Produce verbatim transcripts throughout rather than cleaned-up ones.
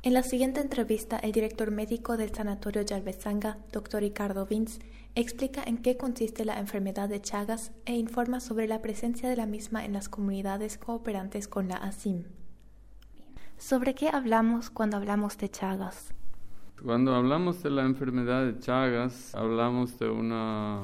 En la siguiente entrevista, el director médico del Sanatorio Yalbezanga, doctor Ricardo Vins, explica en qué consiste la enfermedad de Chagas e informa sobre la presencia de la misma en las comunidades cooperantes con la A S I M. ¿Sobre qué hablamos cuando hablamos de Chagas? Cuando hablamos de la enfermedad de Chagas, hablamos de una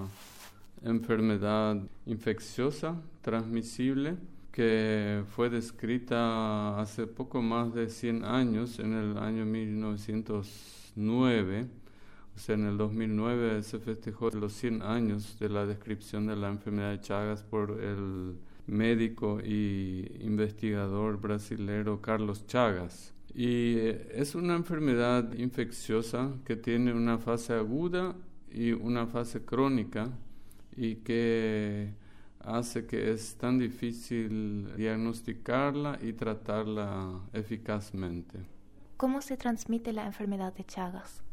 enfermedad infecciosa, transmisible, que fue descrita hace poco más de cien años, en el año mil novecientos nueve. O sea, en el dos mil nueve se festejó los cien años de la descripción de la enfermedad de Chagas por el médico y investigador brasilero Carlos Chagas. Y es una enfermedad infecciosa que tiene una fase aguda y una fase crónica, y que hace que es tan difícil diagnosticarla y tratarla eficazmente. ¿Cómo se transmite la enfermedad de Chagas?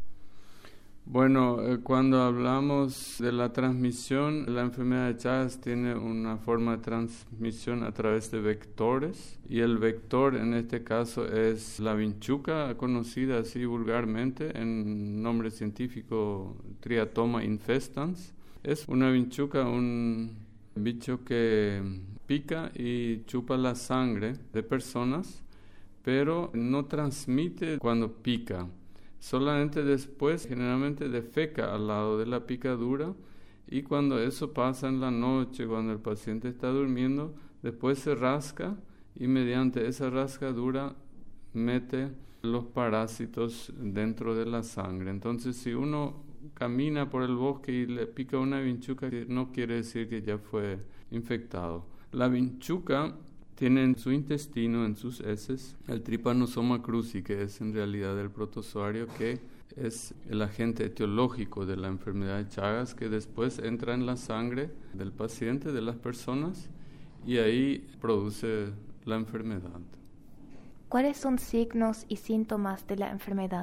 Bueno, eh, cuando hablamos de la transmisión, la enfermedad de Chagas tiene una forma de transmisión a través de vectores, y el vector en este caso es la vinchuca, conocida así vulgarmente en nombre científico Triatoma infestans. Es una vinchuca, un bicho que pica y chupa la sangre de personas, pero no transmite cuando pica. Solamente después generalmente defeca al lado de la picadura, y cuando eso pasa en la noche, cuando el paciente está durmiendo, después se rasca y mediante esa rascadura mete los parásitos dentro de la sangre. Entonces, si uno camina por el bosque y le pica una vinchuca, no quiere decir que ya fue infectado. La vinchuca tiene en su intestino, en sus heces, el Trypanosoma cruzi, que es en realidad el protozoario que es el agente etiológico de la enfermedad de Chagas, que después entra en la sangre del paciente, de las personas, y ahí produce la enfermedad. ¿Cuáles son signos y síntomas de la enfermedad?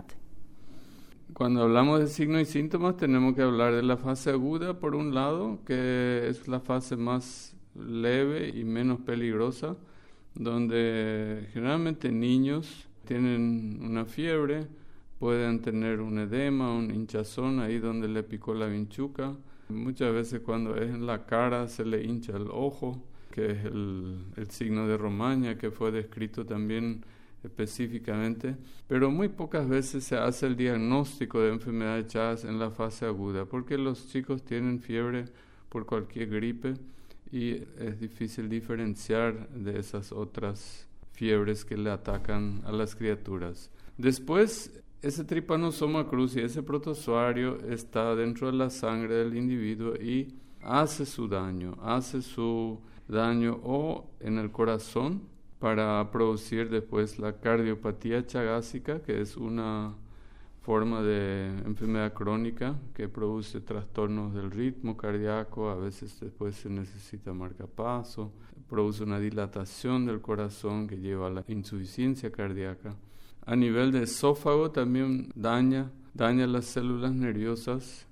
Cuando hablamos de signos y síntomas, tenemos que hablar de la fase aguda, por un lado, que es la fase más leve y menos peligrosa, donde generalmente niños tienen una fiebre, pueden tener un edema, un hinchazón ahí donde le picó la vinchuca. Muchas veces cuando es en la cara se le hincha el ojo, que es el, el signo de Romaña, que fue descrito también específicamente, pero muy pocas veces se hace el diagnóstico de enfermedad de Chagas en la fase aguda, porque los chicos tienen fiebre por cualquier gripe y es difícil diferenciar de esas otras fiebres que le atacan a las criaturas. Después, ese Trypanosoma cruzi, ese protozoario, está dentro de la sangre del individuo y hace su daño, hace su daño o en el corazón, para producir después la cardiopatía chagásica, que es una forma de enfermedad crónica que produce trastornos del ritmo cardíaco. A veces después se necesita marcapaso, produce una dilatación del corazón que lleva a la insuficiencia cardíaca. A nivel de esófago también daña, daña las células nerviosas,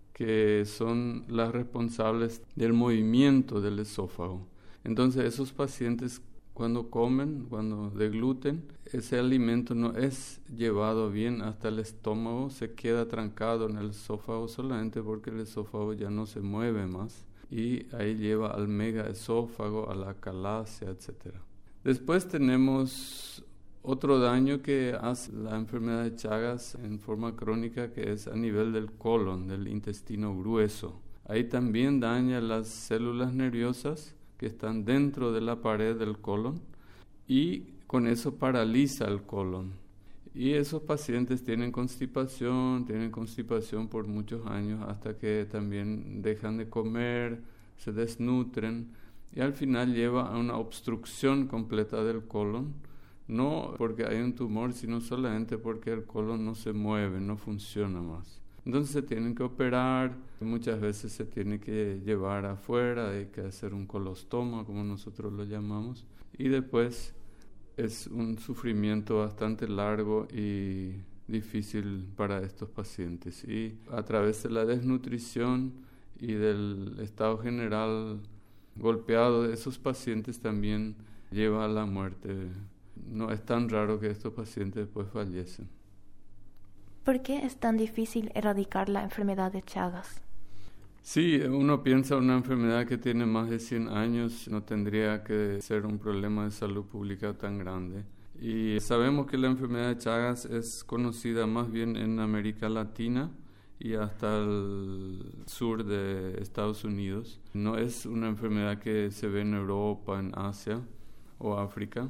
que son las responsables del movimiento del esófago. Entonces esos pacientes, cuando comen, cuando degluten, ese alimento no es llevado bien hasta el estómago, se queda trancado en el esófago solamente porque el esófago ya no se mueve más, y ahí lleva al megaesófago, a la calasia, etcétera. Después tenemos otro daño que hace la enfermedad de Chagas en forma crónica, que es a nivel del colon, del intestino grueso. Ahí también daña las células nerviosas que están dentro de la pared del colon, y con eso paraliza el colon. Y esos pacientes tienen constipación, tienen constipación por muchos años, hasta que también dejan de comer, se desnutren, y al final lleva a una obstrucción completa del colon, no porque hay un tumor, sino solamente porque el colon no se mueve, no funciona más. Entonces se tienen que operar, muchas veces se tiene que llevar afuera, hay que hacer un colostoma, como nosotros lo llamamos, y después es un sufrimiento bastante largo y difícil para estos pacientes. Y a través de la desnutrición y del estado general golpeado de esos pacientes también lleva a la muerte no es tan raro que estos pacientes después fallecen. ¿Por qué es tan difícil erradicar la enfermedad de Chagas? Sí, uno piensa una enfermedad que tiene más de cien años no tendría que ser un problema de salud pública tan grande. Y sabemos que la enfermedad de Chagas es conocida más bien en América Latina y hasta el sur de Estados Unidos. No es una enfermedad que se ve en Europa, en Asia o África.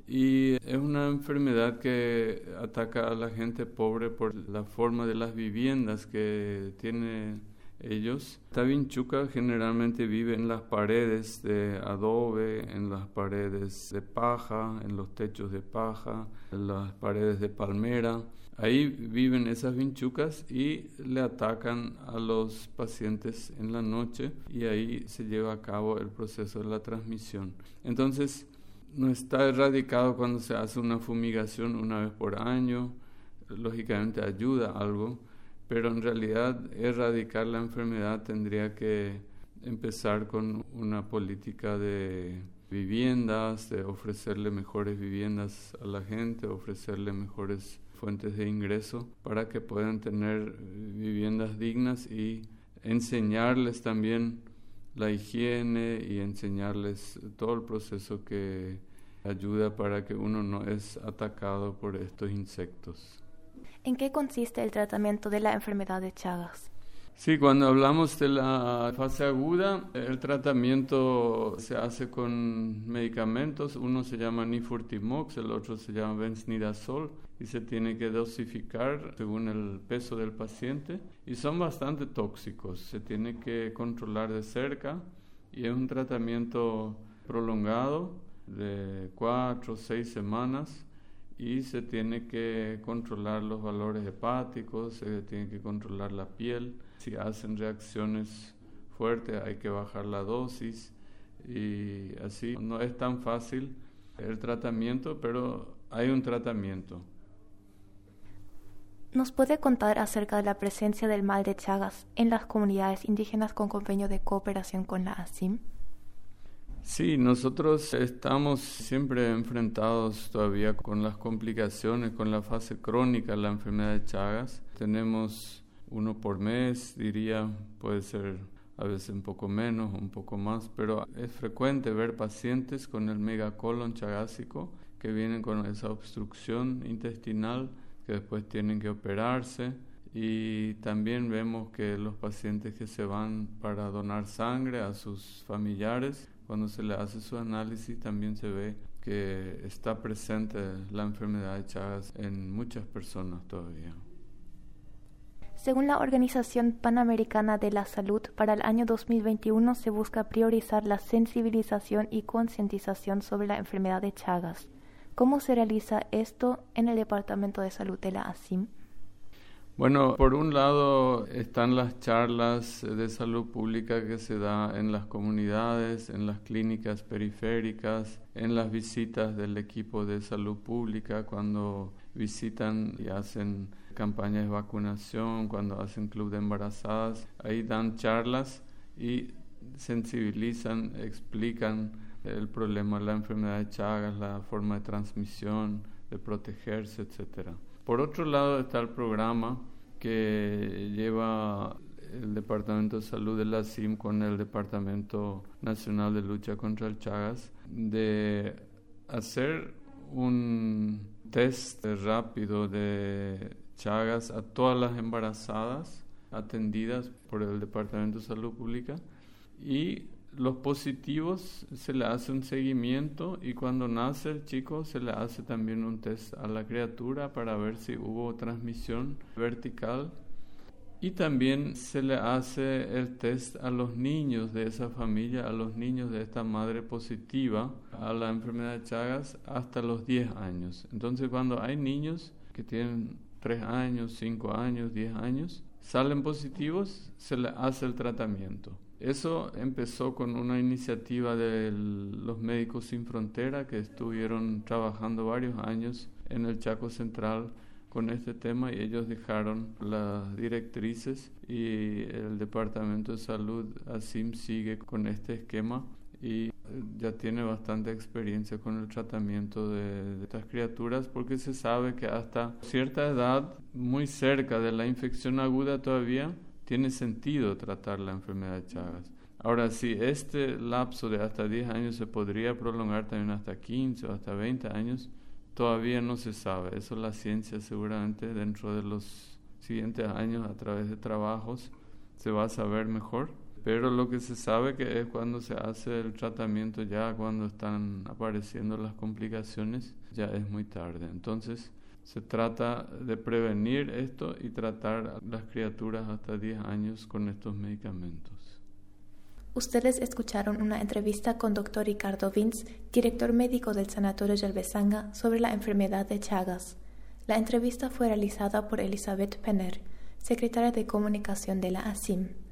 Y es una enfermedad que ataca a la gente pobre por la forma de las viviendas que tiene ellos. Esta vinchuca generalmente vive en las paredes de adobe, en las paredes de paja, en los techos de paja, en las paredes de palmera. Ahí viven esas vinchucas y le atacan a los pacientes en la noche y ahí se lleva a cabo el proceso de la transmisión. Entonces, no está erradicado cuando se hace una fumigación una vez por año. Lógicamente ayuda algo, pero en realidad erradicar la enfermedad tendría que empezar con una política de viviendas, de ofrecerle mejores viviendas a la gente, ofrecerle mejores fuentes de ingreso para que puedan tener viviendas dignas y enseñarles también la higiene y enseñarles todo el proceso que ayuda para que uno no es atacado por estos insectos. ¿En qué consiste el tratamiento de la enfermedad de Chagas? Sí, cuando hablamos de la fase aguda, el tratamiento se hace con medicamentos. Uno se llama Nifurtimox, el otro se llama Benznidazol y se tiene que dosificar según el peso del paciente y son bastante tóxicos. Se tiene que controlar de cerca y es un tratamiento prolongado de cuatro o seis semanas. Y se tiene que controlar los valores hepáticos, se tiene que controlar la piel. Si hacen reacciones fuertes hay que bajar la dosis y así. No es tan fácil el tratamiento, pero hay un tratamiento. ¿Nos puede contar acerca de la presencia del mal de Chagas en las comunidades indígenas con convenio de cooperación con la A S I M? Sí, nosotros estamos siempre enfrentados todavía con las complicaciones, con la fase crónica de la enfermedad de Chagas. Tenemos uno por mes, diría, puede ser a veces un poco menos, un poco más, pero es frecuente ver pacientes con el megacolon chagásico que vienen con esa obstrucción intestinal que después tienen que operarse. Y también vemos que los pacientes que se van para donar sangre a sus familiares, cuando se le hace su análisis también se ve que está presente la enfermedad de Chagas en muchas personas todavía. Según la Organización Panamericana de la Salud, para el año dos mil veintiuno se busca priorizar la sensibilización y concientización sobre la enfermedad de Chagas. ¿Cómo se realiza esto en el Departamento de Salud de la A S I M? Bueno, por un lado están las charlas de salud pública que se da en las comunidades, en las clínicas periféricas, en las visitas del equipo de salud pública cuando visitan y hacen campañas de vacunación, cuando hacen club de embarazadas. Ahí dan charlas y sensibilizan, explican el problema de la enfermedad de Chagas, la forma de transmisión, de protegerse, etcétera. Por otro lado está el programa que lleva el Departamento de Salud de la A S I M con el Departamento Nacional de Lucha contra el Chagas de hacer un test rápido de Chagas a todas las embarazadas atendidas por el Departamento de Salud Pública y los positivos se le hace un seguimiento y cuando nace el chico se le hace también un test a la criatura para ver si hubo transmisión vertical y también se le hace el test a los niños de esa familia, a los niños de esta madre positiva a la enfermedad de Chagas hasta los diez años. Entonces cuando hay niños que tienen tres años, cinco años, diez años, salen positivos, se le hace el tratamiento. Eso empezó con una iniciativa de los Médicos Sin Frontera que estuvieron trabajando varios años en el Chaco Central con este tema y ellos dejaron las directrices y el Departamento de Salud A S I M sigue con este esquema y ya tiene bastante experiencia con el tratamiento de, de estas criaturas, porque se sabe que hasta cierta edad, muy cerca de la infección aguda todavía, tiene sentido tratar la enfermedad de Chagas. Ahora, si este lapso de hasta diez años se podría prolongar también hasta quince o hasta veinte años, todavía no se sabe. Eso la ciencia seguramente dentro de los siguientes años, a través de trabajos, se va a saber mejor. Pero lo que se sabe que es cuando se hace el tratamiento, ya cuando están apareciendo las complicaciones, ya es muy tarde. Entonces, se trata de prevenir esto y tratar a las criaturas hasta diez años con estos medicamentos. Ustedes escucharon una entrevista con doctor Ricardo Vince, director médico del Sanatorio Yalbezanga, sobre la enfermedad de Chagas. La entrevista fue realizada por Elizabeth Penner, secretaria de Comunicación de la A S I M.